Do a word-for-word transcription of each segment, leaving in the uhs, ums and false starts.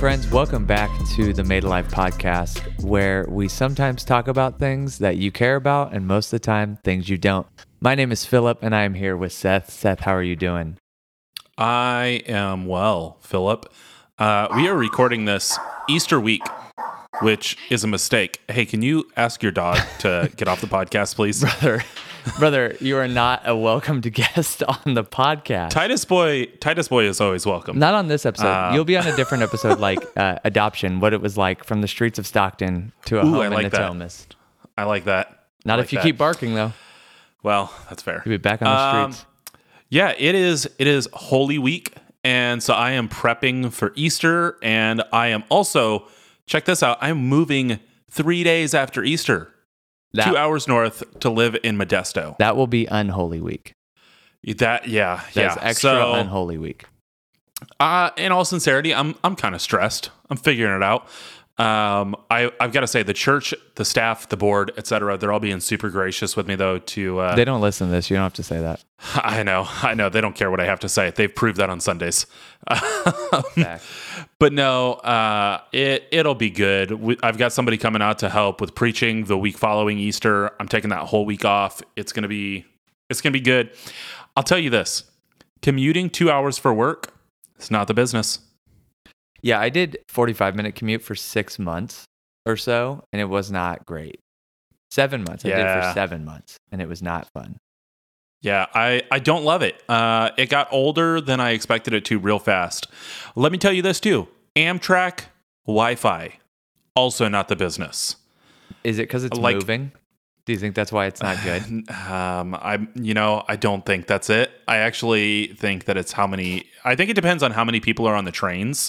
friends. Welcome back to the Made Alive podcast, where we sometimes talk about things that you care about and most of the time, things you don't. My name is Philip, and I am here with Seth. Seth, how are you doing? I am well, Philip. Uh, we are recording this Easter week, which is a mistake. Hey, can you ask your dog to get off the podcast, please? Brother, brother, you are not a welcomed guest on the podcast. Titus Boy, Titus Boy is always welcome. Not on this episode. Uh, You'll be on a different episode, like uh, Adoption, what it was like from the streets of Stockton to a Ooh, home I like in that. Natomas. I like that. Not I if like you that. keep barking, though. Well, that's fair. You'll be back on the Um, streets. Yeah, it is. It is Holy Week, and so I am prepping for Easter, and I am also, check this out, I'm moving three days after Easter, That, two hours north to live in Modesto. that will be Unholy Week. That, yeah, That's yeah. extra so, Unholy Week. Uh, in all sincerity, I'm I'm kind of stressed. I'm figuring it out. Um, I I've got to say, the church, the staff, the board, et cetera, they're all being super gracious with me, though. To uh, They don't listen to this. You don't have to say that. I know, I know, they don't care what I have to say. They've proved that on Sundays. Fact. But no, uh, it it'll be good. We, I've got somebody coming out to help with preaching the week following Easter. I'm taking that whole week off. It's gonna be it's gonna be good. I'll tell you this: commuting two hours for work, it's not the business. Yeah, I did forty-five minute commute for six months or so, and it was not great. Seven months. I did it Yeah. for seven months, and it was not fun. Yeah, I, I don't love it. Uh, it got older than I expected it to real fast. Let me tell you this too. Amtrak, Wi-Fi, also not the business. Is it because it's Like- moving? Do you think that's why it's not good? Um, I, you know, I don't think that's it. I actually think that it's how many, I think it depends on how many people are on the trains.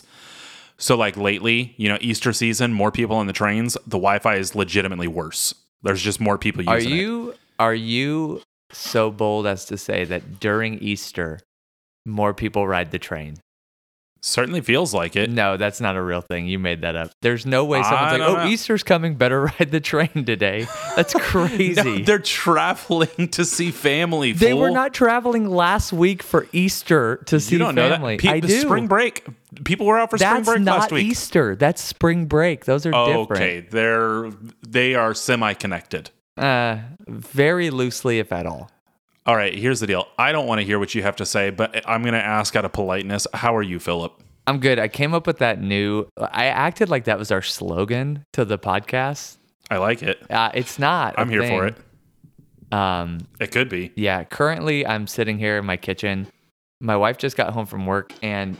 So like lately, you know, Easter season, more people on the trains, the Wi-Fi is legitimately worse. There's just more people Are using it. you are you so bold as to say that during Easter, more people ride the train? Certainly feels like it. No, that's not a real thing. You made that up. There's no way someone's I like, don't "Oh, know. Easter's coming. Better ride the train today." That's crazy. No, they're traveling to see family. They fool. were not traveling last week for Easter to see You don't family. know that. Pe- I do. Spring break. People were out for spring That's break not last week. Easter. That's spring break. Those are Oh, different. okay, they're they are semi-connected. Uh, very loosely, if at all. All right, here's the deal. I don't want to hear what you have to say, but I'm going to ask out of politeness. How are you, Philip? I'm good. I came up with that new. I acted like that was our slogan to the podcast. I like it. Uh, it's not. a I'm here for thing. it. Um, It could be. yeah. Currently, I'm sitting here in my kitchen. My wife just got home from work and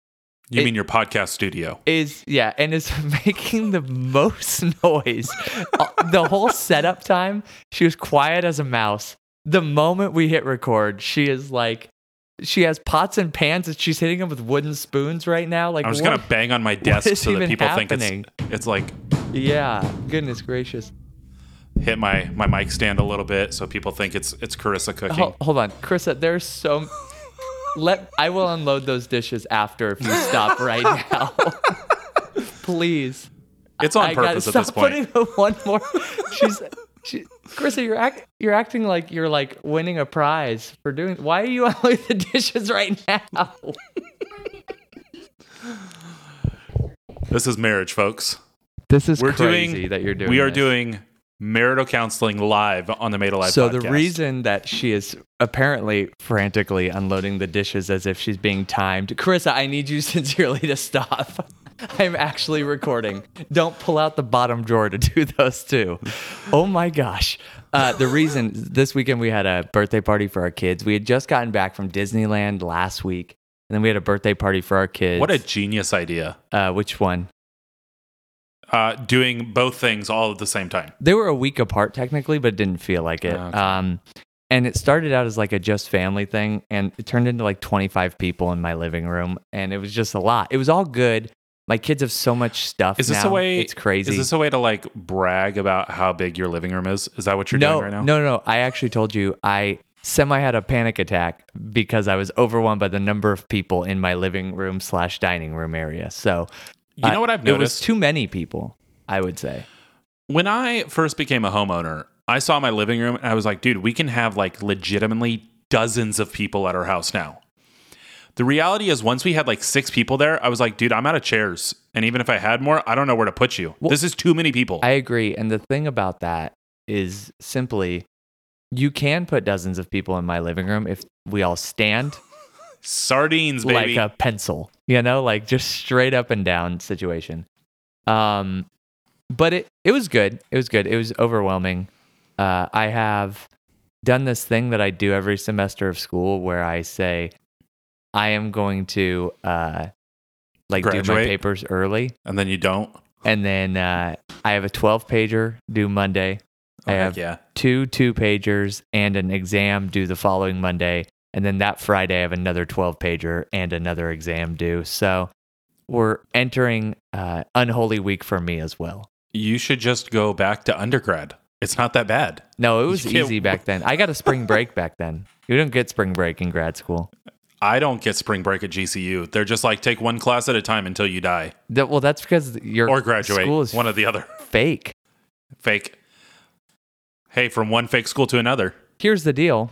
You It- mean your podcast studio? is yeah, and is making the most noise. Uh, the whole setup time, she was quiet as a mouse. The moment we hit record, she is like, she has pots and pans and she's hitting them with wooden spoons right now. Like, I'm just what- going to bang on my desk is so that even people happening? think it's it's like Yeah, goodness gracious. hit my my mic stand a little bit so people think it's it's Carissa cooking. Hold, hold on, Carissa. There's so. Let I will unload those dishes after if you stop right now, please. It's on I gotta purpose at stop this point. Putting the one more. She's, she, Carissa, you're act, you're acting like you're like winning a prize for doing. Why are you unloading the dishes right now? This is marriage, folks. This is We're crazy doing that you're doing. We are this. doing marital counseling live on the Made Alive So podcast. the reason that she is apparently frantically unloading the dishes as if she's being timed, Carissa, I need you sincerely to stop. I'm actually recording. Don't pull out the bottom drawer to do those too. Oh my gosh. Uh, the reason this weekend we had a birthday party for our kids. We had just gotten back from Disneyland last week, and then we had a birthday party for our kids. What a genius idea. uh, which one? Uh, doing both things all at the same time. They were a week apart technically, but it didn't feel like it. Okay. Um, and it started out as like a just family thing, and it turned into like twenty-five people in my living room, and it was just a lot. It was all good. My kids have so much stuff Is this now. a way? It's crazy. Is this a way to like brag about how big your living room is? Is that what you're no, doing right now? no, no. I actually told you I semi had a panic attack because I was overwhelmed by the number of people in my living room slash dining room area. So You know what I've It was noticed? too many people, I would say. When I first became a homeowner, I saw my living room and I was like, dude, we can have like legitimately dozens of people at our house now. The reality is, once we had like six people there, I was like, dude, I'm out of chairs. And even if I had more, I don't know where to put you. Well, this is too many people. I agree. And the thing about that is simply, you can put dozens of people in my living room if we all stand Sardines, baby. like a pencil, you know, like just straight up and down situation. Um, but it, it was good. It was good. It was overwhelming. Uh, I have done this thing that I do every semester of school where I say, I am going to uh, like Graduate. do my papers early. And then you don't. And then uh, I have a twelve pager due Monday. Oh, I heck have yeah. two two pagers and an exam due the following Monday. And then that Friday, I have another twelve pager and another exam due. So we're entering uh, unholy week for me as well. You should just go back to undergrad. It's not that bad. No, it was You can't- easy back then. I got a spring break back then. You didn't get spring break in grad school. I don't get spring break at G C U. They're just like, take one class at a time until you die. That, well, that's because your Or graduate. school is One or the other. fake. Fake. Hey, from one fake school to another. Here's the deal.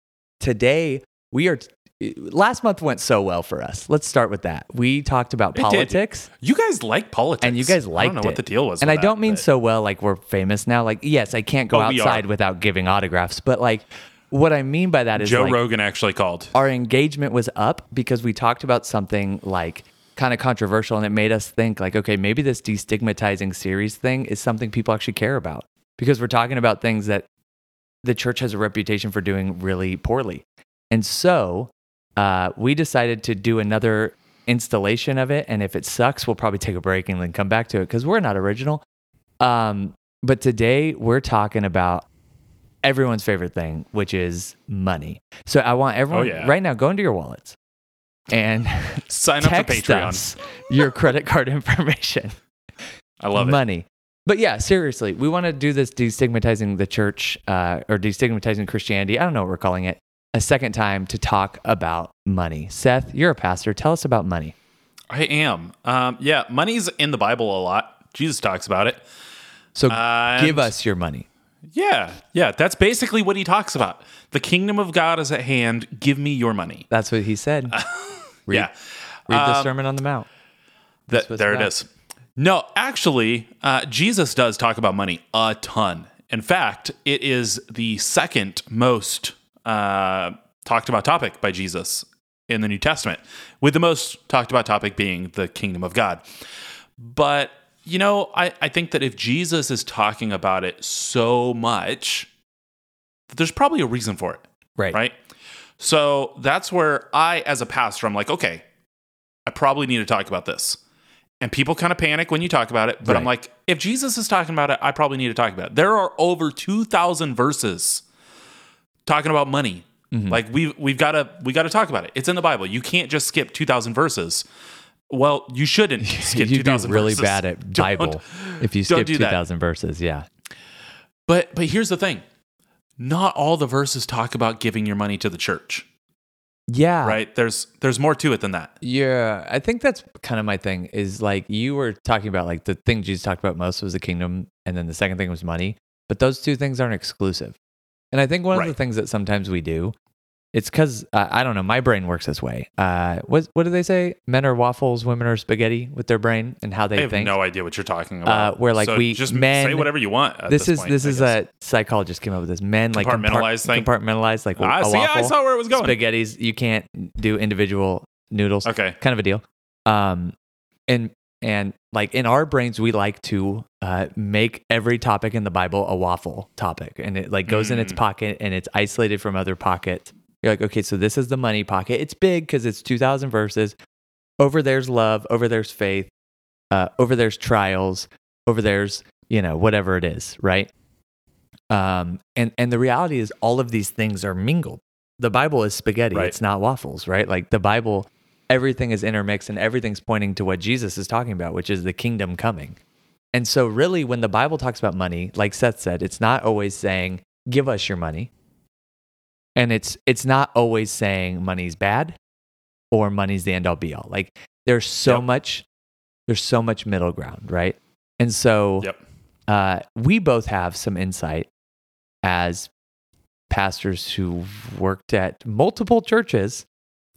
Today, we are... Last month went so well for us. Let's start with that. We talked about It did. politics. You guys like politics. And you guys I liked don't know it. what the deal was. And with I don't that, mean but- so well like we're famous now. Like, yes, I can't go Oh, we outside are. without giving autographs. But like, what I mean by that is Joe like, Rogan actually called. our engagement was up because we talked about something like kind of controversial, and it made us think like, okay, maybe this destigmatizing series thing is something people actually care about, because we're talking about things that the church has a reputation for doing really poorly. And so uh, we decided to do another installation of it. And if it sucks, we'll probably take a break and then come back to it because we're not original. Um, but today we're talking about everyone's favorite thing, which is money. So I want everyone Oh, yeah. right now, go into your wallets and Sign up for text Patreon. us your credit card information. I love it. Money. But yeah, seriously, we want to do this destigmatizing the church uh, or destigmatizing Christianity. I don't know what we're calling it. A second time to talk about money. Seth, you're a pastor. Tell us about money. I am. Um, yeah, money's in the Bible a lot. Jesus talks about it. So And- give us your money. Yeah, yeah, that's basically what he talks about. The kingdom of God is at hand. Give me your money. That's what he said. Read, yeah. read the Um, Sermon on the Mount. That, what it's there it about. is. No, actually, uh, Jesus does talk about money a ton. In fact, it is the second most uh, talked about topic by Jesus in the New Testament, with the most talked about topic being the kingdom of God. But, you know, I, I think that if Jesus is talking about it so much, there's probably a reason for it. Right. Right? So that's where I, as a pastor, I'm like, okay, I probably need to talk about this. And people kind of panic when you talk about it. But I'm Right. like, if Jesus is talking about it, I probably need to talk about it. There are over two thousand verses talking about money. Mm-hmm. Like we've, we've got to, we got to talk about it. It's in the Bible. You can't just skip two thousand verses. Well, you shouldn't skip You'd two be thousand really verses. bad at Don't- Bible if you don't skip do two that. thousand verses. Yeah. But, but here's the thing. Not all the verses talk about giving your money to the church, Yeah. right? There's, there's more to it than that. Yeah, I think that's kind of my thing is like you were talking about like the thing Jesus talked about most was the kingdom, and then the second thing was money. But those two things aren't exclusive. And I think one of the Right. things that sometimes we do, it's because uh, I don't know, my brain works this way. Uh, what what do they say? Men are waffles, women are spaghetti with their brain and how they I have think. no idea what you're talking about. Uh, where, like, So we- just men- say whatever you want. At this, this is point, this I is guess. a psychologist came up with this. Men like Compartmentalized thing? compartmentalized like Ah, a see, waffle. I saw where it was going. Spaghettis, you can't do individual noodles. Okay. Kind of a deal. Um, and and like in our brains, we like to uh, make every topic in the Bible a waffle topic, and it like goes in its Mm. pocket and it's isolated from other pockets. You're like, okay, so this is the money pocket. It's big because it's two thousand verses. Over there's love. Over there's faith. Uh, over there's trials. Over there's you know whatever it is, right? Um, and and the reality is all of these things are mingled. The Bible is spaghetti. Right. It's not waffles, right? Like the Bible, everything is intermixed and everything's pointing to what Jesus is talking about, which is the kingdom coming. And so really when the Bible talks about money, like Seth said, it's not always saying, give us your money. And it's it's not always saying money's bad or money's the end all be all. Like there's so Yep. much, there's so much middle ground, right? And so Yep. uh, we both have some insight as pastors who've worked at multiple churches Yep.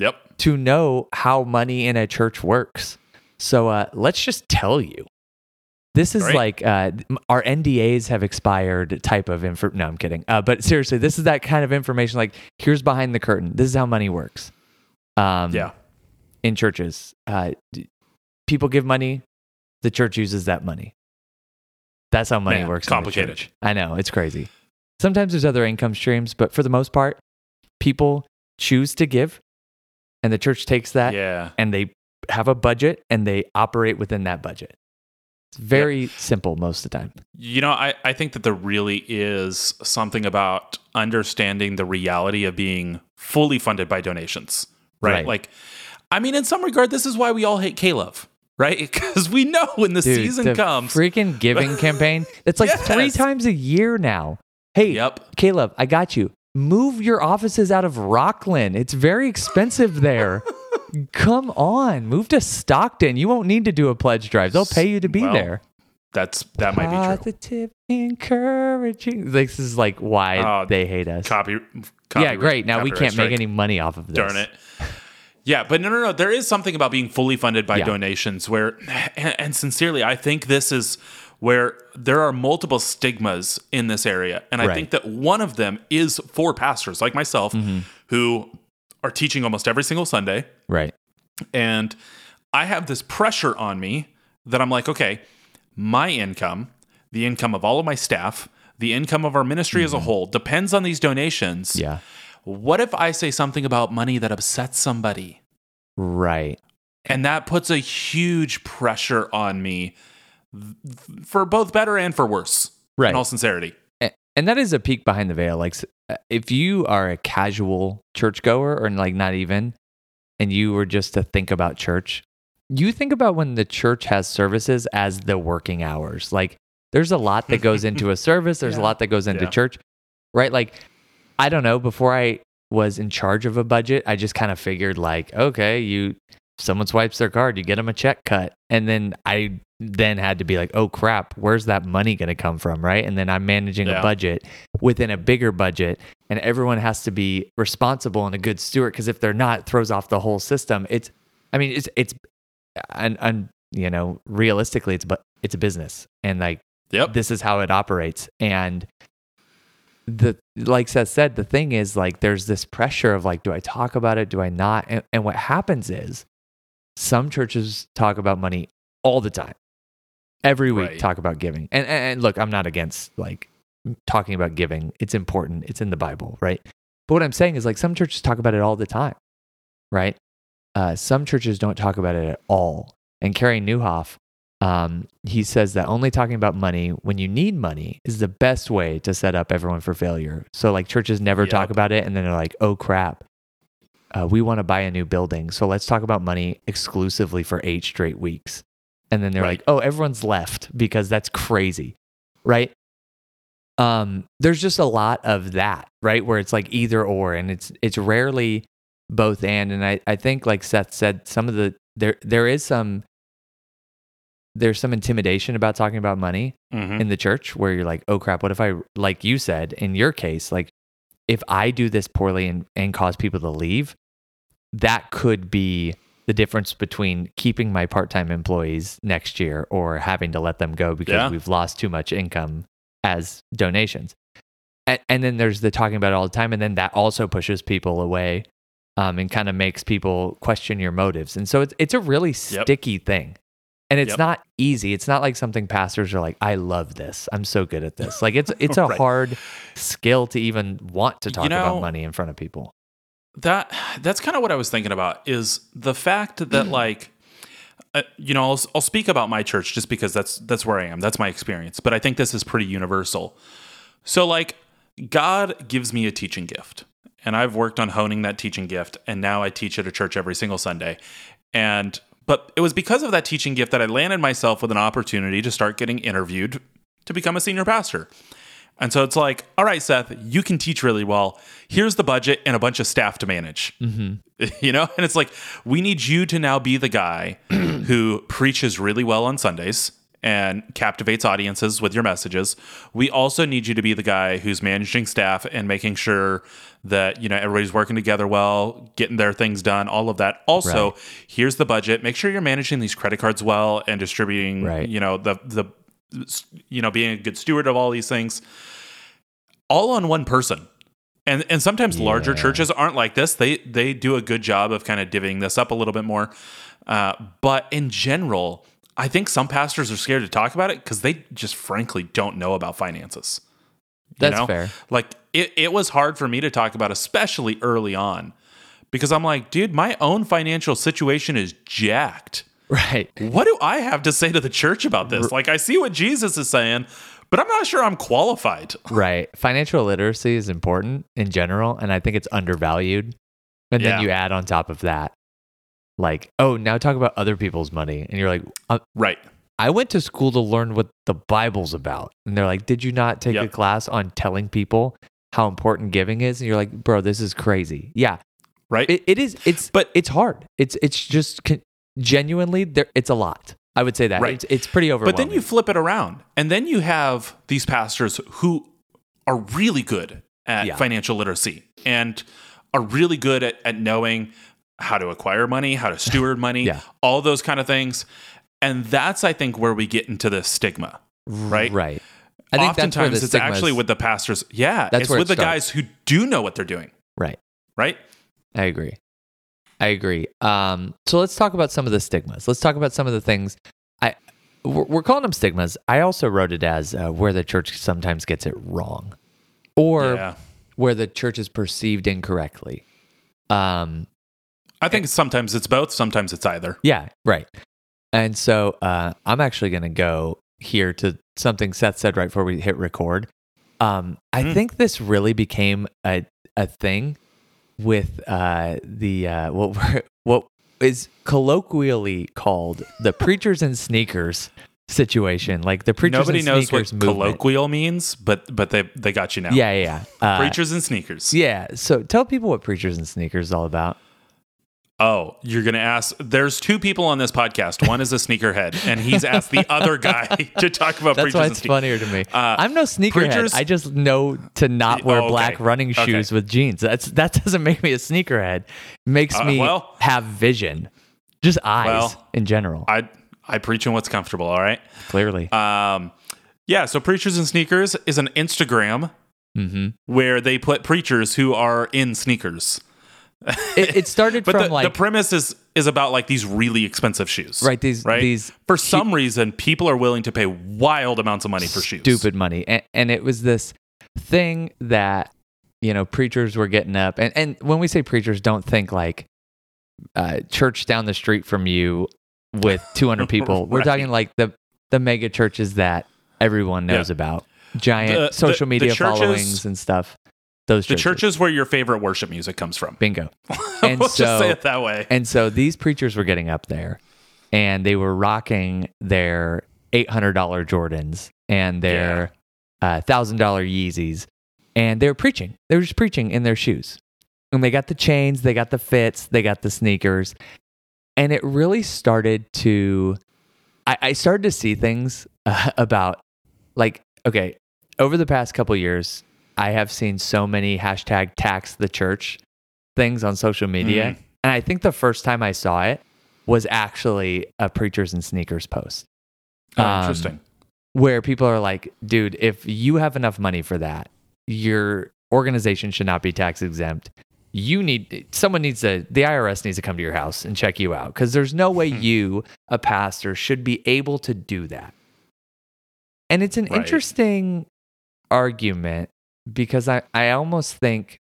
to know how money in a church works. So uh, let's just tell you. This is Great. like uh, our N D As have expired type of info. No, I'm kidding. Uh, but seriously, this is that kind of information. Like, here's behind the curtain. This is how money works. Um, Yeah. In churches, uh, d- people give money. The church uses that money. That's how money Man, works. in the complicated. church. I know, it's crazy. Sometimes there's other income streams, but for the most part, people choose to give, and the church takes that Yeah. and they have a budget and they operate within that budget. It's very simple most of the time. You know, I, I think that there really is something about understanding the reality of being fully funded by donations, right? Right. Like, I mean, in some regard, this is why we all hate K-Love, right? Because we know when the Dude, season the comes. freaking giving campaign. It's like Yes. three times a year now. Hey, Yep. Caleb, I got you. Move your offices out of Rockland. It's very expensive there. Come on, move to Stockton. You won't need to do a pledge drive. They'll pay you to be Well, there. That's that might be true. Positive, encouraging. This is like why Oh, they hate us. Copy. yeah, copy- great. Now we copyright can't make strike. any money off of this. Darn it. Yeah, but no, no, no. There is something about being fully funded by Yeah. donations where, and, and sincerely, I think this is where there are multiple stigmas in this area. And I Right. think that one of them is for pastors like myself Mm-hmm. who are teaching almost every single Sunday. Right. And I have this pressure on me that I'm like, okay, my income, the income of all of my staff, the income of our ministry as a whole depends on these donations. Mm-hmm. Yeah. What if I say something about money that upsets somebody? Right. And that puts a huge pressure on me th- for both better and for worse. Right. In all sincerity. A- And that is a peek behind the veil. Like, s- uh, if you are a casual churchgoer, or like not even, and you were just to think about church, you think about when the church has services as the working hours. Like, there's a lot that goes into a service. There's a Yeah. lot that goes into Yeah. church, right? Like, I don't know. Before I was in charge of a budget, I just kind of figured like, okay, you, someone swipes their card, you get them a check cut. And then I then had to be like, oh crap, where's that money going to come from? Right. And then I'm managing Yeah. a budget within a bigger budget, and everyone has to be responsible and a good steward. Cause if they're not, it throws off the whole system. It's, I mean, it's, it's, and, and you know, realistically it's, but it's a business, and like, Yep. this is how it operates. And the, like Seth said, the thing is like, there's this pressure of like, do I talk about it? Do I not? And, and what happens is some churches talk about money all the time. Every week Right. talk about giving. And, and, and look, I'm not against like talking about giving. It's important. It's in the Bible, right? But what I'm saying is like some churches talk about it all the time, right? Uh, some churches don't talk about it at all. And Carey Nieuwhof, um, he says that only talking about money when you need money is the best way to set up everyone for failure. So like churches never Yep. talk about it, and then they're like, oh crap, uh, we want to buy a new building, so let's talk about money exclusively for eight straight weeks. And then they're Right. like, oh, everyone's left because that's crazy, right? Um, there's just a lot of that, right? Where it's like either or, and it's it's rarely both and. And I, I think like Seth said, some of the there there is some there's some intimidation about talking about money Mhm. in the church, where you're like, oh crap, what if I, like you said, in your case, like if I do this poorly and, and cause people to leave, that could be the difference between keeping my part-time employees next year or having to let them go because Yeah. we've lost too much income as donations. And, and then there's the talking about it all the time. And then that also pushes people away um, and kind of makes people question your motives. And so it's, it's a really Yep. sticky thing. And it's Yep. not easy. It's not like something pastors are like, I love this. I'm so good at this. Like it's it's a Right. hard skill to even want to talk You know, about money in front of people. That that's kind of what I was thinking about, is the fact that like uh, you know I'll, I'll speak about my church just because that's that's where I am, that's my experience, but I think this is pretty universal. So like God gives me a teaching gift, and I've worked on honing that teaching gift, and now I teach at a church every single Sunday. And but it was because of that teaching gift that I landed myself with an opportunity to start getting interviewed to become a senior pastor. And so it's like, all right, Seth, you can teach really well. Here's the budget and a bunch of staff to manage. Mm-hmm. You know? And it's like, we need you to now be the guy who preaches really well on Sundays and captivates audiences with your messages. We also need you to be the guy who's managing staff and making sure that, you know, everybody's working together well, getting their things done, all of that. Also, Right. here's the budget. Make sure you're managing these credit cards well and distributing, Right. you know, the the you know, being a good steward of all these things. All on one person. And and sometimes larger Yeah. churches aren't like this. They they do a good job of kind of divvying this up a little bit more. Uh, but in general, I think some pastors are scared to talk about it because they just frankly don't know about finances. You That's know? fair. Like it, it was hard for me to talk about, especially early on, because I'm like, dude, my own financial situation is jacked. Right. What do I have to say to the church about this? Like, I see what Jesus is saying, but I'm not sure I'm qualified. Right. Financial literacy is important in general, and I think it's undervalued. And Yeah. then you add on top of that, like, oh, now talk about other people's money. And you're like, uh, Right. I went to school to learn what the Bible's about. And they're like, did you not take Yep. a class on telling people how important giving is? And you're like, bro, this is crazy. Yeah, Right. it, it is. It's, But- it's hard. It's, it's just con- genuinely there. It's a lot. I would say that. Right. It's, it's pretty overwhelming. But then you flip it around, and then you have these pastors who are really good at Yeah. financial literacy and are really good at, at knowing how to acquire money, how to steward money, Yeah. all those kind of things. And that's, I think, where we get into the stigma, right? Right. I think that's where Oftentimes the it's stigma's- actually with the pastors. Yeah, That's it's where with it the guys who do know what they're doing, Right. right? I agree. I agree. Um, so let's talk about some of the stigmas. Let's talk about some of the things. I we're, we're calling them stigmas. I also wrote it as uh, where the church sometimes gets it wrong, or Yeah. where the church is perceived incorrectly. Um, I think sometimes it's both, sometimes it's either. yeah, right. And so uh, I'm actually going to go here to something Seth said right before we hit record. Um, I Mm. think this really became a a thing with uh, the uh, what we're- what is colloquially called the preachers in sneakers situation, like the preachers Nobody in knows what sneakers movement. colloquial means, but but they they got you now. Yeah, yeah, yeah. Uh, Preachers and sneakers. Yeah. So tell people what preachers and sneakers is all about. Oh, you're going to ask. There's two people on this podcast. One is a sneakerhead, and he's asked the other guy to talk about That's preachers why and it's sneakers. funnier to me. Uh, I'm no sneakerhead. preachers- I just know to not wear Oh, okay. black running Okay. shoes with jeans. That's that doesn't make me a sneakerhead. It makes Uh, me well- have vision, just eyes Well, in general. I I preach in what's comfortable. All right. Clearly. Um, yeah. So preachers and sneakers is an Instagram hmm where they put preachers who are in sneakers. It, it started But from the, like the premise is is about like these really expensive shoes, right these right? these For some reason, people are willing to pay wild amounts of money for shoes. stupid money, and, and it was this thing that you know preachers were getting up, and and when we say preachers, don't think like uh, church down the street from you with two hundred people. We're Right. talking like the the mega churches that everyone knows Yeah. about, giant The- the- social the media churches- followings and stuff. Those The churches. churches where your favorite worship music comes from. bingo. And we'll so just say it that way. And so these preachers were getting up there and they were rocking their eight hundred dollars Jordans and their uh, one thousand dollars Yeezys. And they were preaching. They were just preaching in their shoes. And they got the chains, they got the fits, they got the sneakers. And it really started to, I, I started to see things uh, about, like, okay, over the past couple years, I have seen so many hashtag tax the church things on social media. Mm. And I think the first time I saw it was actually a preachers and sneakers post. Oh, Um, interesting. Where people are like, dude, if you have enough money for that, your organization should not be tax exempt. You need, someone needs to, the I R S needs to come to your house and check you out because there's no way you, a pastor, should be able to do that. And it's an Right. interesting argument because I, I almost think,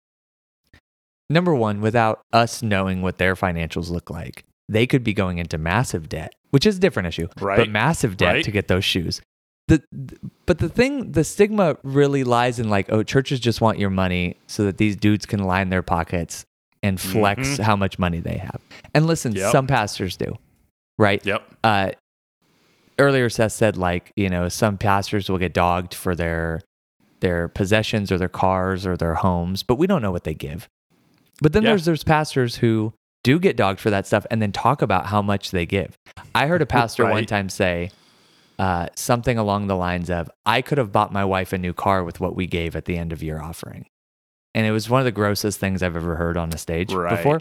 number one, without us knowing what their financials look like, they could be going into massive debt, which is a different issue, but Right. massive debt Right. to get those shoes. The, th- but the thing, the stigma really lies in like, oh, churches just want your money so that these dudes can line their pockets and flex Mhm. how much money they have. And listen, Yep. some pastors do, right? Yep. Uh, earlier Seth said like, you know, some pastors will get dogged for their their possessions or their cars or their homes, but we don't know what they give. But then Yeah. there's there's pastors who do get dogged for that stuff and then talk about how much they give. I heard a pastor one Right. time say, uh, something along the lines of, I could have bought my wife a new car with what we gave at the end of year offering. And it was one of the grossest things I've ever heard on a stage Right. before.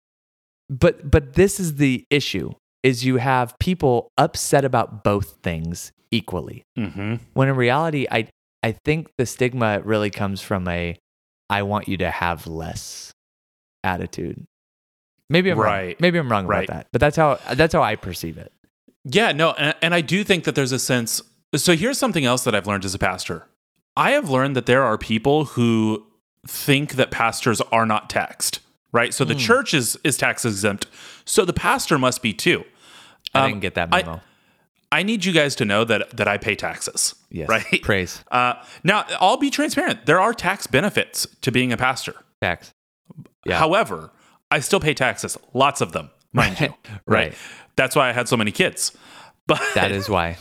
But but this is the issue, is you have people upset about both things equally. Mm-hmm. When in reality, I I think the stigma really comes from a, I want you to have less attitude. Maybe I'm Right. wrong. Maybe I'm wrong Right. about that. But that's how that's how I perceive it. Yeah, no, and, and I do think that there's a sense. So here's something else that I've learned as a pastor. I have learned that there are people who think that pastors are not taxed, right? So the church is is tax exempt, so the pastor must be too. I Um, didn't get that I- memo. I need you guys to know that that I pay taxes. Yes. Right. Praise. Uh, now, I'll be transparent. There are tax benefits to being a pastor. Tax. Yeah. However, I still pay taxes, lots of them, mind you. Right. That's why I had so many kids. But That is why.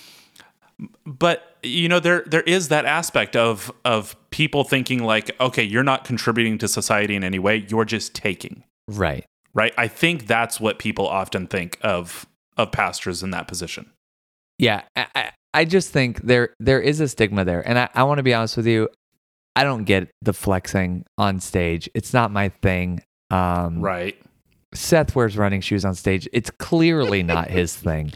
but you know, there there is that aspect of of people thinking like, okay, you're not contributing to society in any way. You're just taking. Right. Right. I think that's what people often think of of pastors in that position. Yeah. I, I, I just think there there is a stigma there. And I, I want to be honest with you. I don't get the flexing on stage. It's not my thing. Um, Right. Seth wears running shoes on stage. It's clearly not his thing.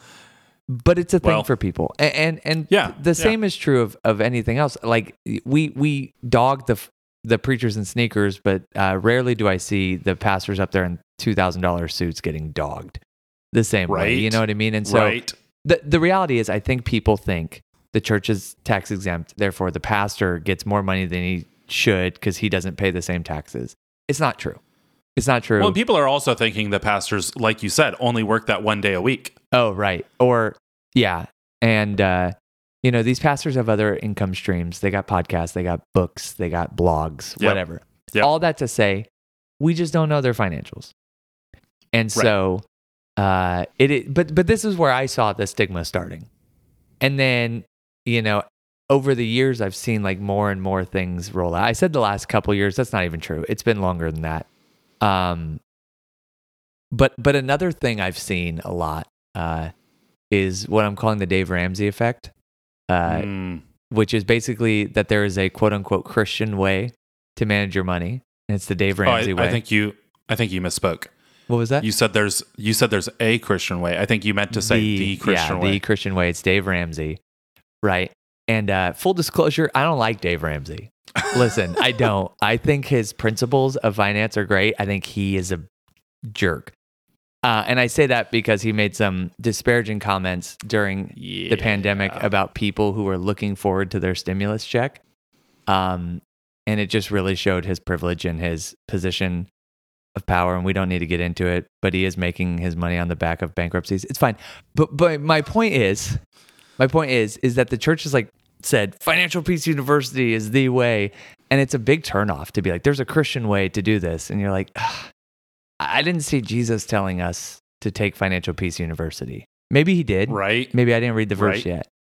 But it's a thing Well, for people. And and, and yeah, the yeah. same is true of, of anything else. Like we we dog the the preachers in sneakers, but uh, rarely do I see the pastors up there in two thousand dollars suits getting dogged the same way. Right. You know what I mean? And so Right. the the reality is, I think people think the church is tax exempt, therefore the pastor gets more money than he should because he doesn't pay the same taxes. It's not true. It's not true. Well, people are also thinking that pastors, like you said, only work that one day a week. Oh, right. Or, yeah. And, uh, you know, these pastors have other income streams. They got podcasts, they got books, they got blogs, Yep. whatever. Yep. All that to say, we just don't know their financials. And so, uh, it, it, but, but this is where I saw the stigma starting. And then, you know, over the years, I've seen like more and more things roll out. I said the last couple years, that's not even true. It's been longer than that. Um, but but another thing I've seen a lot uh, is what I'm calling the Dave Ramsey effect, uh, Mm. which is basically that there is a quote unquote Christian way to manage your money, and it's the Dave Oh, Ramsey I, way. I think you. I think you misspoke. What was that? You said there's. You said there's a Christian way. I think you meant to say the, Christian yeah, way. the Christian way. It's Dave Ramsey, right? And uh, full disclosure, I don't like Dave Ramsey. Listen, I don't. I think his principles of finance are great. I think he is a jerk. Uh, and I say that because he made some disparaging comments during yeah. the pandemic about people who were looking forward to their stimulus check. Um, and it just really showed his privilege and his position of power. And we don't need to get into it, but he is making his money on the back of bankruptcies. It's fine. But but my point is, my point is, is that the church is like said, Financial Peace University is the way. And it's a big turnoff to be like, there's a Christian way to do this. And you're like, ugh, I didn't see Jesus telling us to take Financial Peace University. Maybe he did. Right. Maybe I didn't read the verse Right. yet.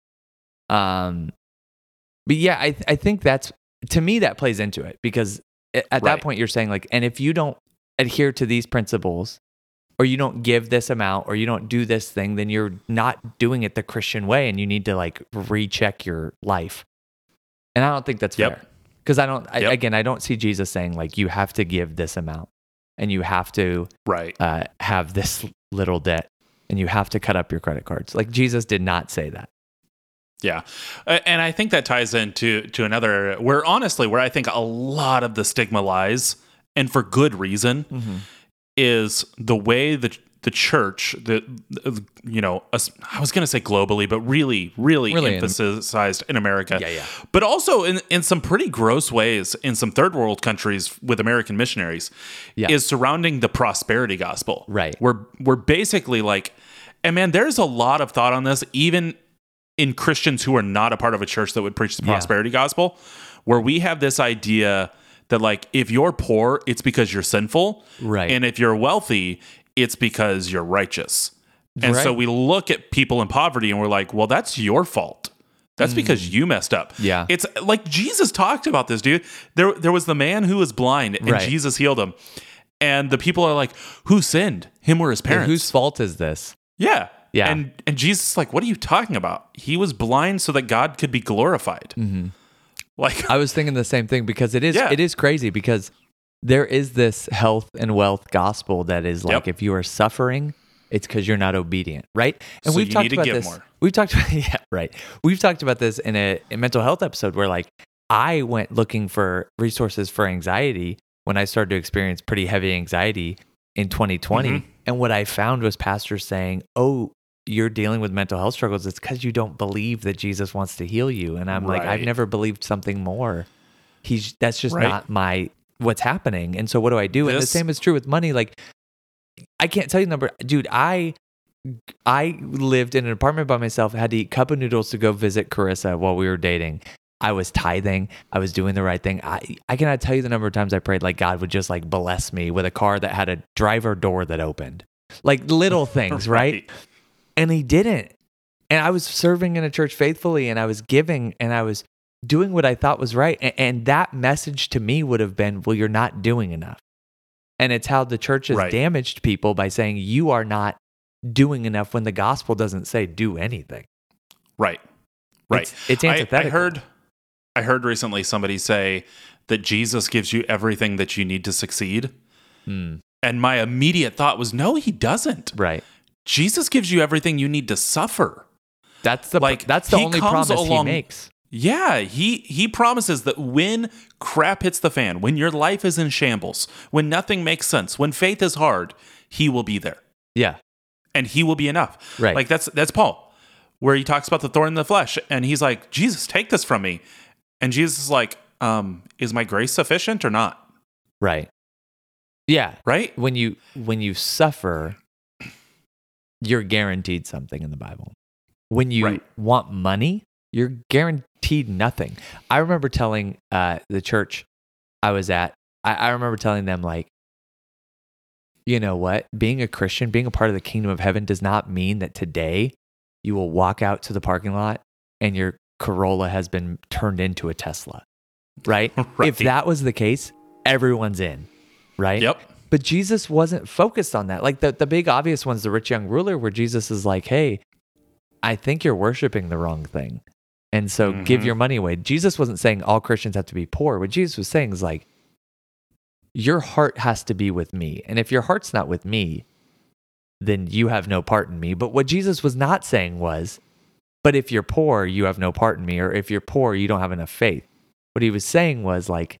Um, but yeah, I I think that's, to me, that plays into it, because at that Right. point you're saying like, and if you don't adhere to these principles, or you don't give this amount, or you don't do this thing, then you're not doing it the Christian way, and you need to like recheck your life. And I don't think that's Yep. fair, because I don't. I, Yep. Again, I don't see Jesus saying like you have to give this amount, and you have to Right. uh, have this little debt, and you have to cut up your credit cards. Like Jesus did not say that. Yeah. Uh, And I think that ties into to another where honestly where I think a lot of the stigma lies, and for good reason, is the way that the church, the you know, us- I was going to say globally, but really, really, Really in- emphasized in America. Yeah, yeah. But also in, in some pretty gross ways in some third world countries with American missionaries, Yeah. is surrounding the prosperity gospel. Right. We're we're basically like, and man, there's a lot of thought on this, even in Christians who are not a part of a church that would preach the Yeah. prosperity gospel, where we have this idea that like if you're poor, it's because you're sinful, Right. and if you're wealthy, it's because you're righteous. And so Right. we look at people in poverty and we're like, well, that's your fault. That's because you messed up. Mm. Yeah. It's like Jesus talked about this, dude. There there was the man who was blind and Right. Jesus healed him. And the people are like, who sinned? Him or his And parents? whose fault is this? Yeah. Yeah. And and Jesus is like, what are you talking about? He was blind so that God could be glorified. Mm-hmm. Like I was thinking the same thing because it is Yeah. it is crazy because there is this health and wealth gospel that is like Yep. if you are suffering, it's because you're not obedient, right? And So we've you talked need to about give this. more. We've talked about yeah, right. We've talked about this in a, a mental health episode where like I went looking for resources for anxiety when I started to experience pretty heavy anxiety in twenty twenty. Mhm. And what I found was pastors saying, "Oh, you're dealing with mental health struggles. It's because you don't believe that Jesus wants to heal you." And I'm like, I've Right. never believed something more. He's that's just Right. not my what's happening. And so what do I do? And the This- same is true with money. Like I can't tell you the number, dude. I I lived in an apartment by myself. Had to eat cup of noodles to go visit Carissa while we were dating. I was tithing. I was doing the right thing. I I cannot tell you the number of times I prayed like God would just like bless me with a car that had a driver door that opened, like little things, right? And he didn't. And I was serving in a church faithfully and I was giving and I was doing what I thought was right. And, and that message to me would have been, well, you're not doing enough. And it's how the church has Right. damaged people by saying you are not doing enough when the gospel doesn't say do anything. Right. Right. It's, it's I, antithetical. I heard I heard recently somebody say that Jesus gives you everything that you need to succeed. Hmm. And my immediate thought was, no, he doesn't. Right. Jesus gives you everything you need to suffer. That's the Like, that's the he only comes promise along- he makes. Yeah, he he promises that when crap hits the fan, when your life is in shambles, when nothing makes sense, when faith is hard, he will be there. Yeah. And he will be enough. Right. Like that's that's Paul, where he talks about the thorn in the flesh, and he's like, Jesus, take this from me. And Jesus is like, um, is my grace sufficient or not? Right. Yeah. Right? When you when you suffer, you're guaranteed something in the Bible. When you Right. want money, you're guaranteed nothing. I remember telling uh, the church I was at, I, I remember telling them, like, you know what? Being a Christian, being a part of the kingdom of heaven does not mean that today you will walk out to the parking lot and your Corolla has been turned into a Tesla, right? Right. If that was the case, everyone's in, right? Yep. But Jesus wasn't focused on that. Like the, the big obvious one's the rich young ruler, where Jesus is like, hey, I think you're worshiping the wrong thing. And so give Mhm. your money away. Jesus wasn't saying all Christians have to be poor. What Jesus was saying is like, your heart has to be with me. And if your heart's not with me, then you have no part in me. But what Jesus was not saying was, but if you're poor, you have no part in me. Or if you're poor, you don't have enough faith. What he was saying was like,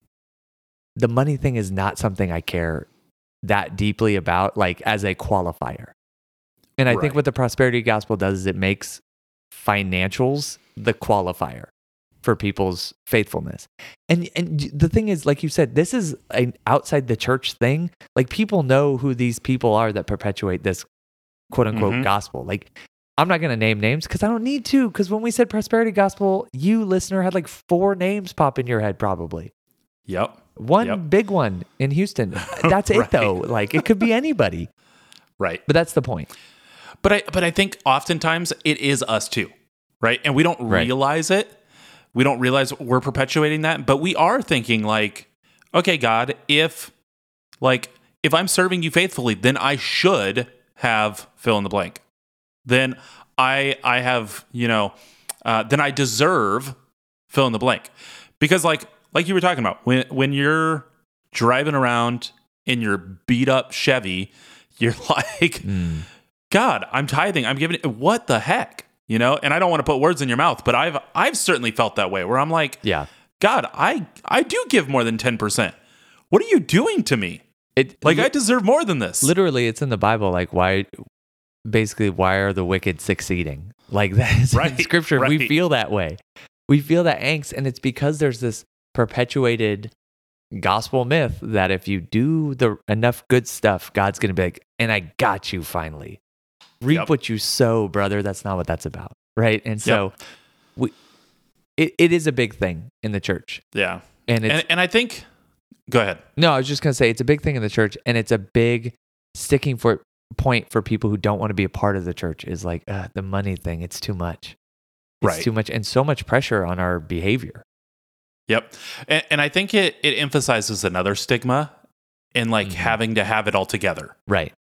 the money thing is not something I care that deeply about, like as a qualifier. And I think Right. what the prosperity gospel does is it makes financials the qualifier for people's faithfulness. And and the thing is, like you said, this is an outside the church thing. Like people know who these people are that perpetuate this quote unquote Mhm. gospel. Like I'm not going to name names because I don't need to. Because when we said prosperity gospel, you listener had like four names pop in your head probably. Yep. One Yep. big one in Houston. That's it Right. though. Like it could be anybody. Right. But that's the point. But I but I think oftentimes it is us too, right? And we don't Right. realize it. We don't realize we're perpetuating that, but we are thinking like, okay, God, if like if I'm serving you faithfully, then I should have fill in the blank. Then I I have, you know, uh, then I deserve fill in the blank. Because like like you were talking about, when when you're driving around in your beat up Chevy, you're like, Mm. God, I'm tithing. I'm giving it. What the heck? You know, and I don't want to put words in your mouth, but I've I've certainly felt that way where I'm like, Yeah. God, I I do give more than ten percent. What are you doing to me? It Like li- I deserve more than this. literally it's in the Bible. Like why, basically, why are the wicked succeeding? Like that is in Right, scripture. We right. feel that way. We feel that angst, and it's because there's this perpetuated gospel myth that if you do the enough good stuff, God's gonna be like, and I got you finally. Reap Yep. what you sow, brother. That's not what that's about, right? And so, we it, it is a big thing in the church, Yeah. and it's And and I think go ahead. no, I was just gonna say it's a big thing in the church, and it's a big sticking for point for people who don't want to be a part of the church. Is like uh, the money thing. It's too much. It's Right. too much, and so much pressure on our behavior. Yep. And, and I think it it emphasizes another stigma in like Mhm. having to have it all together. Right.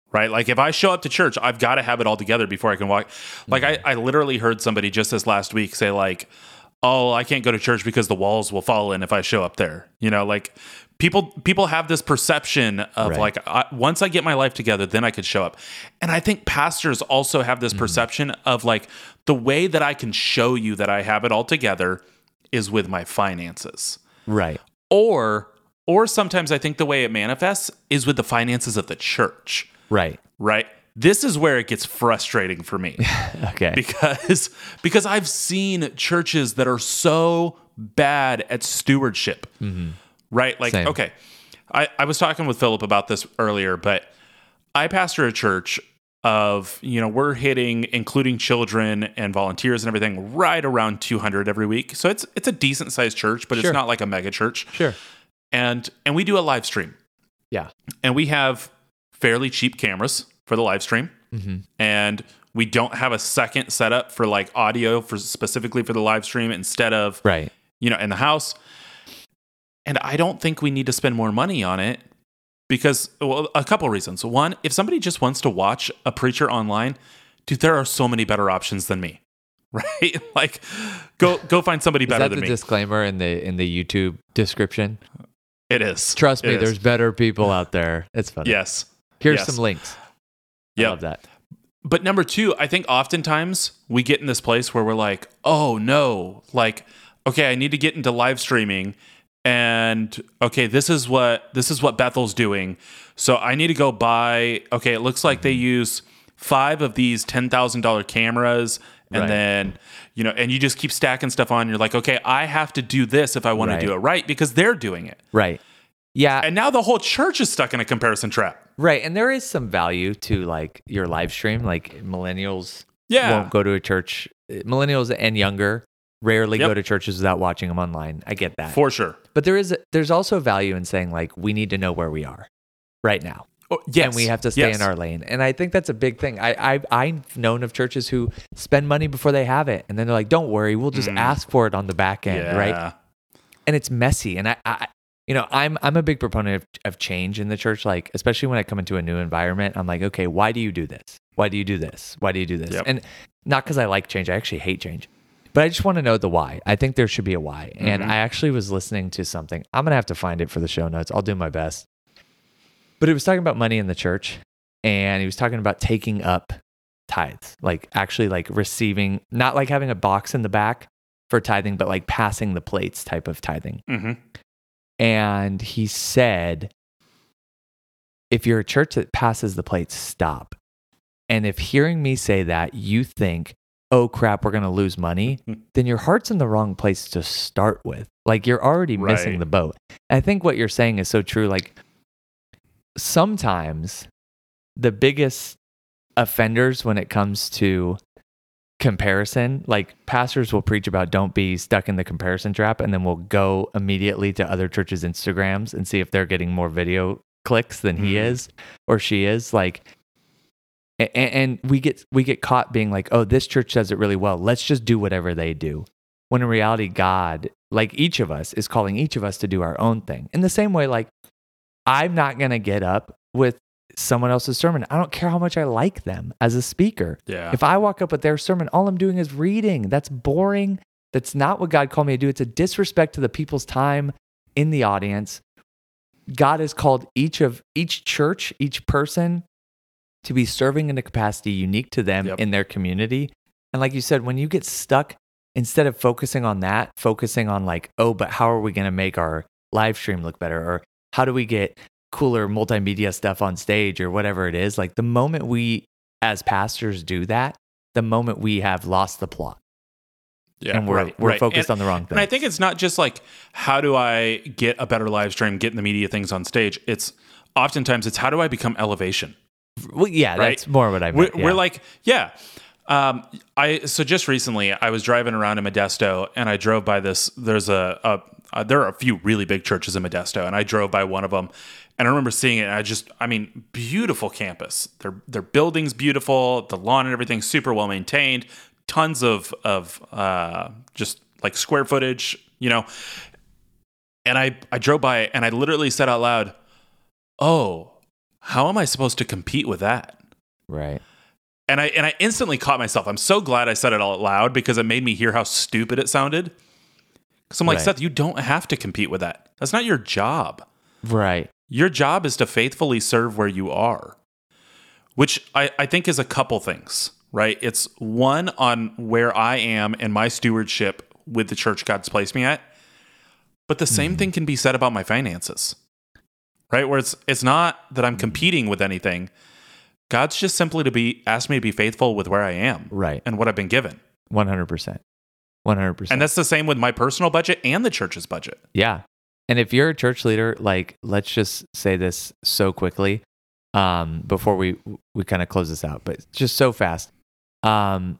right? Like if I show up to church, I've got to have it all together before I can walk. Like I, I literally heard somebody just this last week say like, oh, I can't go to church because the walls will fall in if I show up there. You know, like people people have this perception of Right. like, I, once I get my life together, then I could show up. And I think pastors also have this perception of like, the way that I can show you that I have it all together is with my finances. Right. Or or sometimes I think the way it manifests is with the finances of the church. Right. Right? This is where it gets frustrating for me. Okay. Because because I've seen churches that are so bad at stewardship. Mm-hmm. Right? Like, Same. okay. I, I was talking with Philip about this earlier, but I pastor a church of, you know, we're hitting, including children and volunteers and everything, right around two hundred every week. So it's it's a decent sized church, but Sure. it's not like a mega church. Sure. And and we do a live stream. Yeah. And we have fairly cheap cameras for the live stream. Mm-hmm. And we don't have a second setup for like audio for specifically for the live stream instead of, Right. you know, in the house. And I don't think we need to spend more money on it because, well, a couple of reasons. One, if somebody just wants to watch a preacher online, dude, there are so many better options than me, right? Like, go go find somebody Is better that than the me. disclaimer in the in the YouTube description? It is. Trust me, It is. there's better people out there. It's funny. Yes. Here's yes. some links. I Yep. love that. But number two, I think oftentimes we get in this place where we're like, oh no, like, okay, I need to get into live streaming, and okay, this is what this is what Bethel's doing. So I need to go buy. Okay, it looks like they use five of these ten thousand dollar cameras, and Right. then you know, and you just keep stacking stuff on. You're like, okay, I have to do this if I want Right. to do it right because they're doing it. Right. Yeah. And now the whole church is stuck in a comparison trap. Right. And there is some value to like your live stream. Like millennials Yeah. won't go to a church. Millennials and younger rarely Yep. go to churches without watching them online. I get that. For sure. But there is there's also value in saying like we need to know where we are right now. Oh, yes. And we have to stay Yes. in our lane. And I think that's a big thing. I, I, I've known of churches who spend money before they have it. And then they're like, don't worry, we'll just ask for it on the back end, Yeah. right? And it's messy. And I, I you know, I'm I'm a big proponent of, of change in the church, like especially when I come into a new environment. I'm like, okay, why do you do this? Why do you do this? Why do you do this? Yep. And not because I like change. I actually hate change. But I just want to know the why. I think there should be a why. And Mm-hmm. I actually was listening to something. I'm going to have to find it for the show notes. I'll do my best. But it was talking about money in the church, and he was talking about taking up tithes, like actually like receiving, not like having a box in the back for tithing, but like passing the plates type of tithing. Mm-hmm. And he said, if you're a church that passes the plates, stop. And if hearing me say that, you think, oh crap, we're going to lose money, then your heart's in the wrong place to start with. Like you're already missing Right. the boat. And I think what you're saying is so true. Like sometimes the biggest offenders when it comes to comparison, like pastors will preach about don't be stuck in the comparison trap, and then we'll go immediately to other churches' Instagrams and see if they're getting more video clicks than he Mhm. is or she is. Like, and, and we get we get caught being like, oh, this church does it really well. Let's just do whatever they do. When in reality, God, like each of us, is calling each of us to do our own thing. In the same way, like I'm not gonna get up with someone else's sermon. I don't care how much I like them as a speaker. Yeah. If I walk up with their sermon, all I'm doing is reading. That's boring. That's not what God called me to do. It's a disrespect to the people's time in the audience. God has called each of each church, each person to be serving in a capacity unique to them Yep. in their community. And like you said, when you get stuck, instead of focusing on that, focusing on like, oh, but how are we going to make our live stream look better? Or how do we get cooler multimedia stuff on stage or whatever it is? Like the moment we as pastors do that, the moment we have lost the plot Yeah, and we're, right, we're right. focused And- on the wrong thing. And I think it's not just like, how do I get a better live stream, getting the media things on stage? It's oftentimes it's how do I become elevation? well, yeah, right? that's more what I We're, meant. yeah. we're like, yeah. Um, I so just recently I was driving around in Modesto and I drove by this. There's a, a, a there are a few really big churches in Modesto, and I drove by one of them, and I remember seeing it. And I just, I mean, beautiful campus. Their their building's beautiful, the lawn and everything super well maintained. Tons of of uh, just like square footage, you know. And I I drove by it and I literally said out loud, "Oh, how am I supposed to compete with that? Right. And I and I instantly caught myself. I'm so glad I said it out loud because it made me hear how stupid it sounded. Because I'm like, Right. Seth, you don't have to compete with that. That's not your job. Right. Your job is to faithfully serve where you are, which I, I think is a couple things, right? It's one on where I am and my stewardship with the church God's placed me at. But the same thing can be said about my finances, right? Where it's it's not that I'm competing with anything. God's just simply to be asked me to be faithful with where I am, Right. and what I've been given. one hundred percent. one hundred percent. And that's the same with my personal budget and the church's budget. Yeah. And if you're a church leader, like, let's just say this so quickly um, before we, we kind of close this out, but just so fast. Um,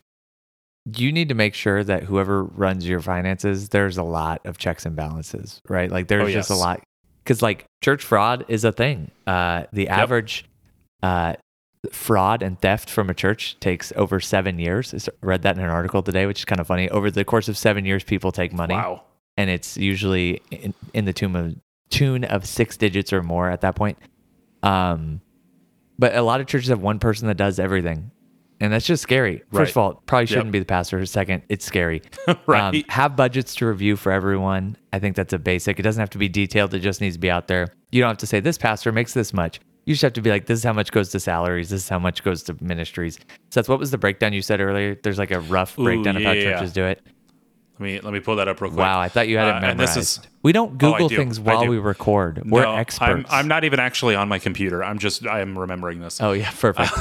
you need to make sure that whoever runs your finances, there's a lot of checks and balances, right? Like there's Oh, just a yes. lot, because like church fraud is a thing. Uh, the average uh, fraud and theft from a church takes over seven years. I read that in an article today, which is kind of funny. Over the course of seven years, people take money. Wow. And it's usually in, in the tune of, tune of six digits or more at that point. Um, but a lot of churches have one person that does everything. And that's just scary. First Right. of all, it probably shouldn't Yep. be the pastor. Second, it's scary. Right. Um, have budgets to review for everyone. I think that's a basic. It doesn't have to be detailed. It just needs to be out there. You don't have to say, this pastor makes this much. You just have to be like, this is how much goes to salaries. This is how much goes to ministries. Seth, what was the breakdown you said earlier? There's like a rough Ooh, breakdown of how yeah. churches do it. Let me let me pull that up real quick. Wow, I thought you had it Uh, memorized. and this is- we don't Oh, I Google do. things I while do. we record. We're No, experts. I'm, I'm not even actually on my computer. I'm just I am remembering this. Oh yeah, perfect.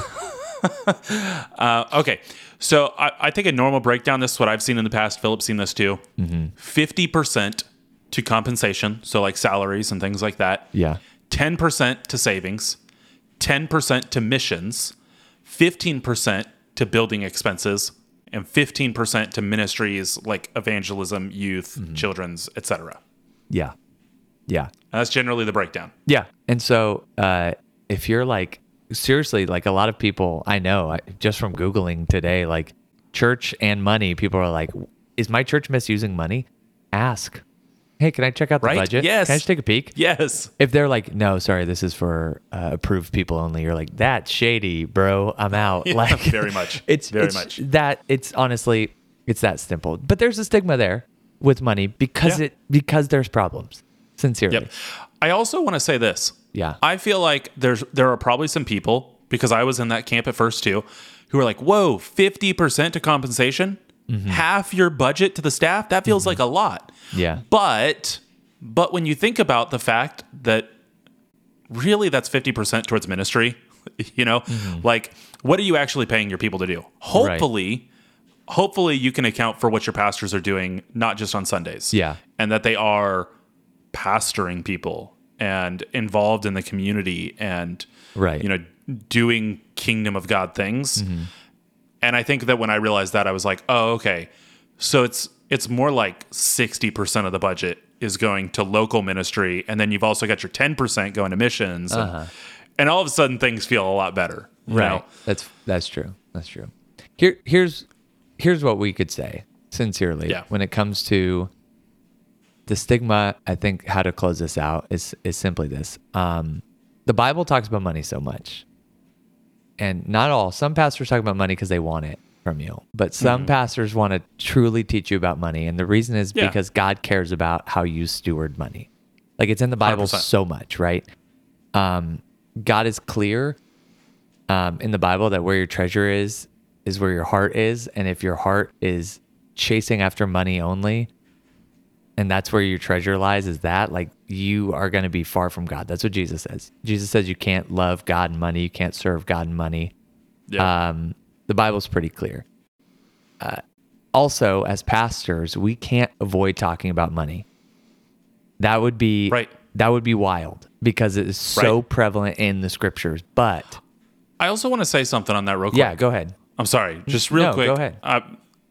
Uh, okay, so I, I think a normal breakdown. This is what I've seen in the past. Philip's seen this too. Fifty percent to compensation, so like salaries and things like that. Yeah. Ten percent to savings. Ten percent to missions. Fifteen percent to building expenses, and fifteen percent to ministries like evangelism, youth, children's, et cetera. Yeah. Yeah. That's generally the breakdown. Yeah. And so uh, if you're like, seriously, like a lot of people I know, I, just from Googling today, like church and money, people are like, is my church misusing money? Ask. Hey, can I check out the Right? budget? Yes. Can I just take a peek? Yes. If they're like, no, sorry, this is for uh, approved people only, you're like, that's shady, bro. I'm out. Yeah, like very much. It's Very it's much. that it's honestly it's that simple. But there's a stigma there with money because Yeah. it because there's problems. Sincerely. Yep. I also want to say this. Yeah. I feel like there's there are probably some people, because I was in that camp at first too, who are like, whoa, fifty percent to compensation? Half your budget to the staff? That feels like a lot. Yeah. But but when you think about the fact that really that's fifty percent towards ministry, you know, like what are you actually paying your people to do? Hopefully, hopefully you can account for what your pastors are doing, not just on Sundays. Yeah. And that they are pastoring people and involved in the community and, Right. you know, doing kingdom of God things. And I think that when I realized that, I was like, oh, okay. So it's it's more like sixty percent of the budget is going to local ministry. And then you've also got your ten percent going to missions. And, Uh-huh. and all of a sudden things feel a lot better. you Right. know? That's that's true. That's true. Here here's here's what we could say sincerely Yeah. when it comes to the stigma. I think how to close this out is is simply this. Um, the Bible talks about money so much, and not all. Some pastors talk about money because they want it from you, but some pastors want to truly teach you about money, and the reason is Yeah. because God cares about how you steward money. Like it's in the Bible one hundred percent. so much, right? Um, God is clear um, in the Bible that where your treasure is is where your heart is, and if your heart is chasing after money only, and that's where your treasure lies, is that like you are going to be far from God. That's what Jesus says. Jesus says you can't love God and money. You can't serve God and money. Yeah. Um, the Bible's pretty clear. Uh, also, as pastors, we can't avoid talking about money. That would be Right. That would be wild because it is so Right. prevalent in the scriptures. But I also want to say something on that real quick. yeah, go ahead. I'm sorry, just real No, quick. go ahead. Uh,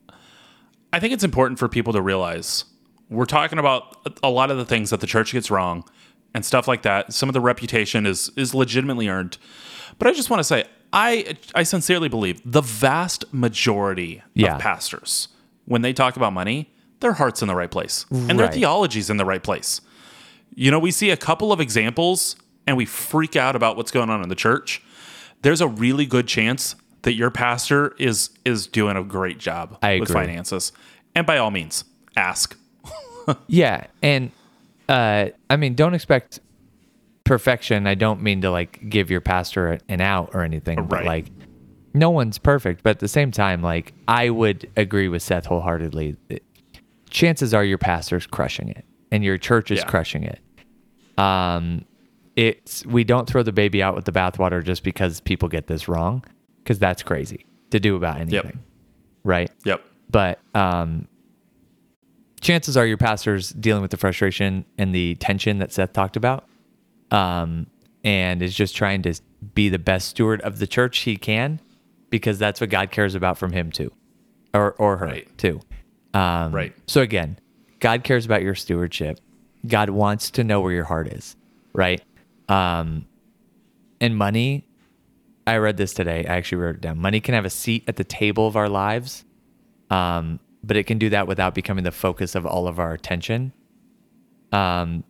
I think it's important for people to realize we're talking about a lot of the things that the church gets wrong and stuff like that. Some of the reputation is is legitimately earned, but I just want to say I I sincerely believe the vast majority Yeah. of pastors, when they talk about money, their heart's in the right place and their Right. theology's in the right place. You know, we see a couple of examples, and we freak out about what's going on in the church, there's a really good chance that your pastor is is doing a great job I with agree. finances. And by all means, ask. Yeah, and uh, I mean, don't expect perfection. I don't mean to like give your pastor an out or anything, but Right. like no one's perfect. But at the same time, like I would agree with Seth wholeheartedly. That chances are your pastor's crushing it and your church is Yeah. crushing it. Um, it's we don't throw the baby out with the bathwater just because people get this wrong, because that's crazy to do about anything, right? Yep. But um, chances are your pastor's dealing with the frustration and the tension that Seth talked about, um, and is just trying to be the best steward of the church he can, because that's what God cares about from him too, or or her Right. too. Um, Right. So again, God cares about your stewardship. God wants to know where your heart is, right? Um, and money, I read this today. I actually wrote it down. Money can have a seat at the table of our lives, um, but it can do that without becoming the focus of all of our attention. Um,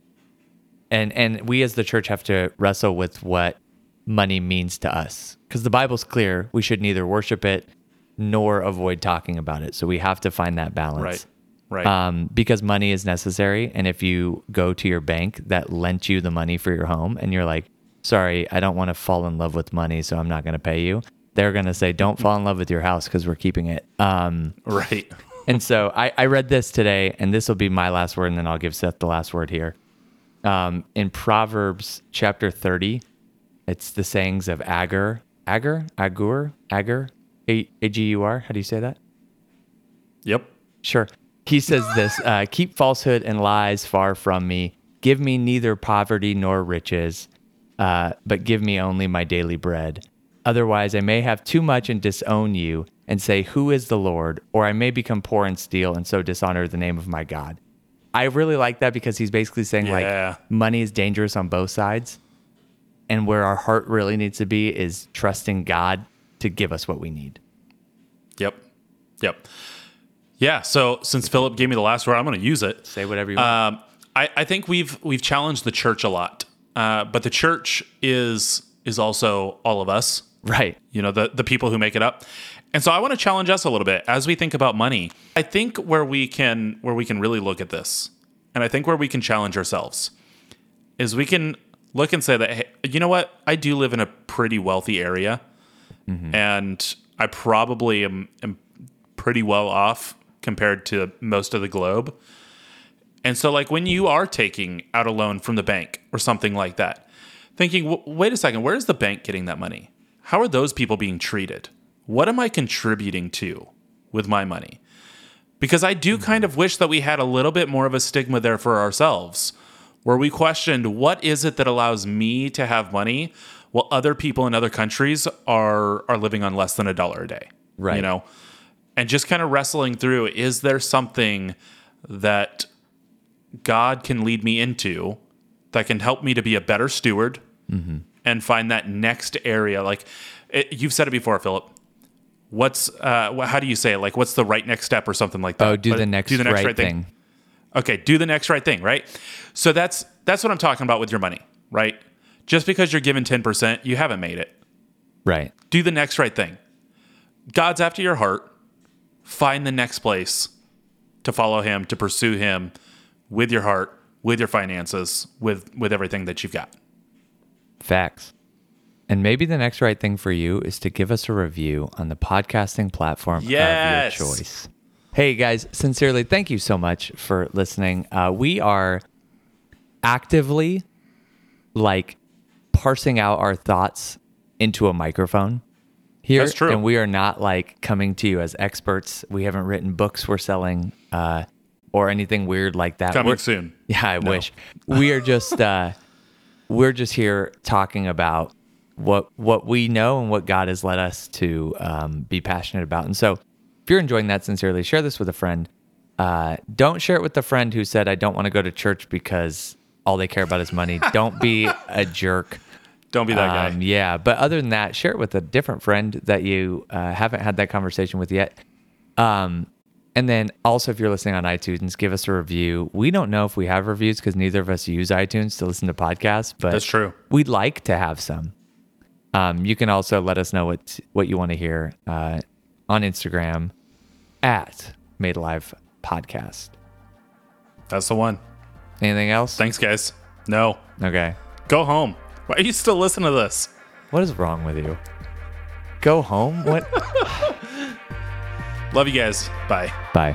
and and we as the church have to wrestle with what money means to us, because the Bible's clear. We should neither worship it nor avoid talking about it. So we have to find that balance. Right. Right. Um, because money is necessary. And if you go to your bank that lent you the money for your home and you're like, sorry, I don't want to fall in love with money, so I'm not going to pay you, they're going to say, don't fall in love with your house because we're keeping it. Um, right. and so I, I read this today, and this will be my last word, and then I'll give Seth the last word here. Um, in Proverbs chapter thirty, it's the sayings of Agur, Agur, Agur, Agur, A G U R. How do you say that? Yep. Sure. He says this, uh, keep falsehood and lies far from me. Give me neither poverty nor riches, uh, but give me only my daily bread. Otherwise, I may have too much and disown you and say, who is the Lord? Or I may become poor and steal and so dishonor the name of my God. I really like that, because he's basically saying Yeah. like money is dangerous on both sides. And where our heart really needs to be is trusting God to give us what we need. Yep. Yep. Yeah. So since Philip gave me the last word, I'm going to use it. Say whatever you want. Um, I, I think we've we've challenged the church a lot, uh, but the church is is also all of us. Right. You know, the the people who make it up. And so I want to challenge us a little bit as we think about money. I think where we can where we can really look at this, and I think where we can challenge ourselves, is we can look and say that, hey, you know what? I do live in a pretty wealthy area, mm-hmm. and I probably am, am pretty well off compared to most of the globe. And so like when you are taking out a loan from the bank or something like that, thinking, w- wait a second, where is the bank getting that money? How are those people being treated? What am I contributing to with my money? Because I do kind of wish that we had a little bit more of a stigma there for ourselves, where we questioned, what is it that allows me to have money while other people in other countries are are living on less than a dollar a day? Right. You know? And just kind of wrestling through, is there something that God can lead me into that can help me to be a better steward, mm-hmm. and find that next area? Like it, you've said it before, Philip. What's uh, how do you say it? Like, what's the right next step or something like that? Oh, do But the next, do the next right, right thing. thing. Okay, do the next right thing, right? So that's that's what I'm talking about with your money, right? Just because you're given ten percent, you haven't made it. Right. Do the next right thing. God's after your heart. Find the next place to follow him, to pursue him with your heart, with your finances, with with everything that you've got. Facts. And maybe the next right thing for you is to give us a review on the podcasting platform Yes. of your choice. Hey guys, sincerely, thank you so much for listening. Uh, we are actively like parsing out our thoughts into a microphone here. That's true. And we are not like coming to you as experts. We haven't written books we're selling uh, or anything weird like that. Coming We're- soon. Yeah, I wish. We are just uh, we're just here talking about what what we know and what God has led us to um, be passionate about. And so, if you're enjoying that, sincerely, share this with a friend. Uh, don't share it with the friend who said, "I don't want to go to church because all they care about is money." Don't be a jerk. Don't be that Um, guy. yeah, but other than that, share it with a different friend that you uh, haven't had that conversation with yet. Um, and then also, if you're listening on iTunes, give us a review. We don't know if we have reviews because neither of us use iTunes to listen to podcasts, but That's true. We'd like to have some. Um, you can also let us know what what you want to hear uh, on Instagram at Made Alive Podcast. That's the one. Anything else? Thanks, guys. No. Okay. Go home. Why are you still listening to this? What is wrong with you? Go home? What? Love you guys. Bye. Bye.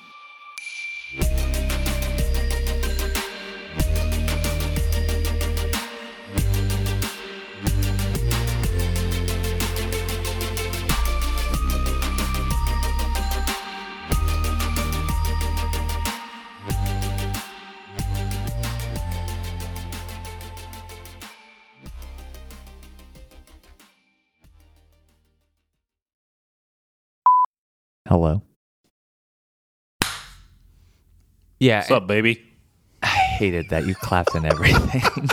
Hello. Yeah. What's up, baby? I hated that. You clapped and everything.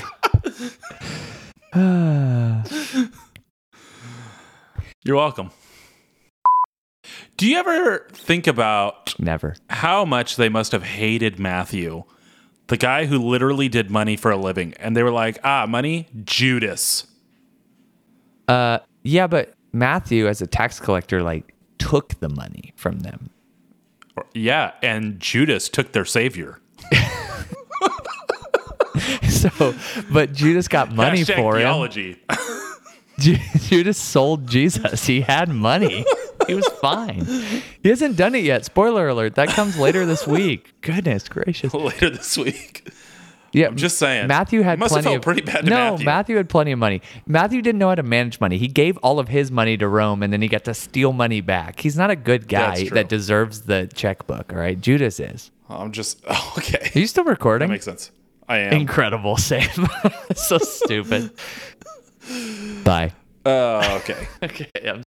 You're welcome. Do you ever think about Never. how much they must have hated Matthew, the guy who literally did money for a living? And they were like, ah, money? Judas. Uh, yeah, but Matthew, as a tax collector, like, took the money from them. Or- Yeah, and Judas took their savior. So, but Judas got money Hashtag for him. theology. Ju- Judas sold Jesus. He had money. He was fine. He hasn't done it yet. Spoiler alert. That comes later this week. Goodness gracious. Later this week. Yeah, I'm just saying. Matthew had Must have plenty felt of pretty bad to no, Matthew. Matthew had plenty of money. Matthew didn't know how to manage money. He gave all of his money to Rome, and then he got to steal money back. He's not a good That's guy true. that deserves the checkbook. All right, Judas is. I'm just, oh, okay. Are you still recording? That makes sense. I am. Incredible, Sam. So stupid. Bye. Oh, okay. Okay, I'm